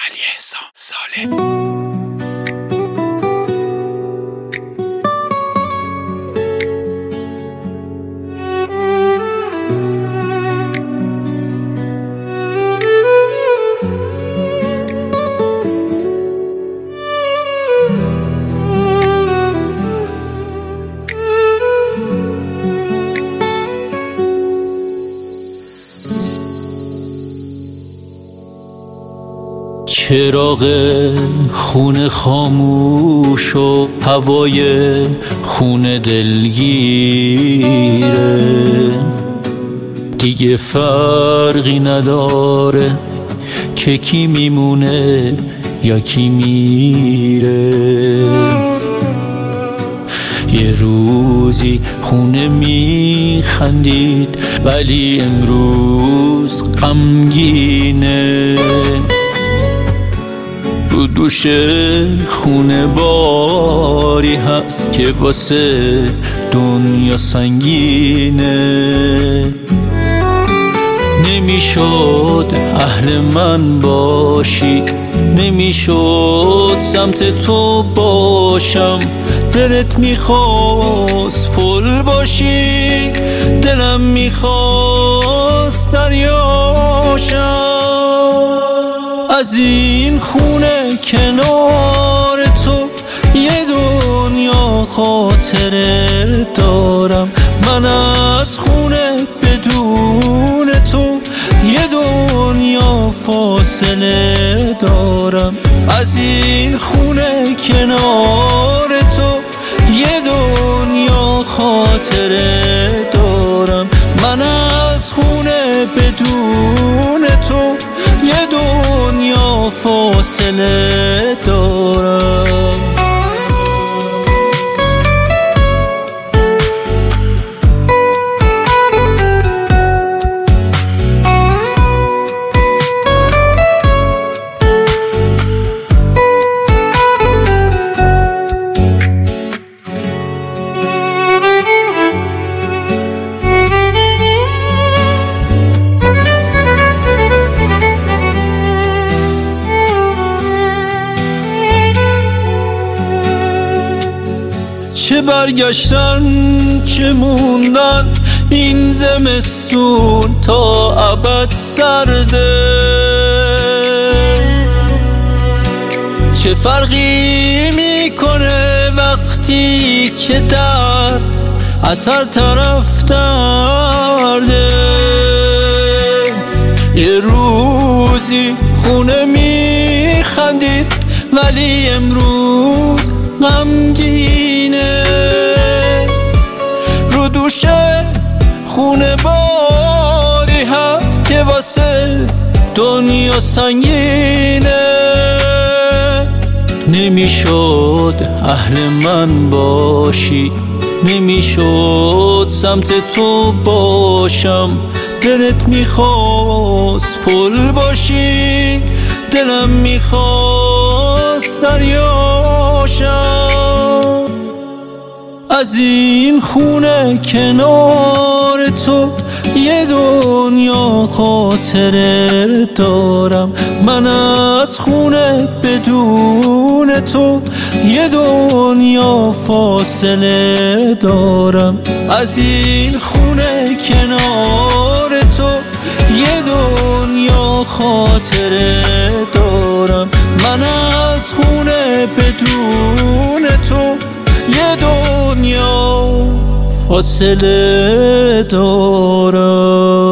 علی احسان صالح. چراغ خونه خاموش و هوای خونه دلگیره، دیگه فرقی نداره که کی میمونه یا کی میره. یه روزی خونه میخندید ولی امروز غمگینه، رو دوش خونه باری هست که واسه دنیا سنگینه. نمیشد اهل من باشی، نمیشد سمت تو باشم، دلت میخواست پل باشی، دلم میخواست دریاشم. از این خونه کنار تو یه دنیا خاطره دارم، من از خونه بدون تو یه دنیا فاصله دارم. از این خونه کنار تو یه دنیا خاطره دارم، من از خونه بدون تو یه دنیا فاصله دارم. چه برگشتن چه موندن این زمستون تا ابد سرده، چه فرقی میکنه وقتی که درد از هر طرف درده. یه روزی خونه میخندید ولی امروز غمگینه، رو دوشه خونه باری هست که واسه دنیا سنگینه. نمیشد اهل من باشی، نمیشد سمت تو باشم، دلت میخواست پل باشی، دلم میخواست دریاشم. از این خونه کنار تو یه دنیا خاطره دارم، من از خونه بدون تو یه دنیا فاصله دارم. از این خونه کنار تو یه دنیا خاطره دارم، من از خونه بدون تو یه دنیا فاصله دارم.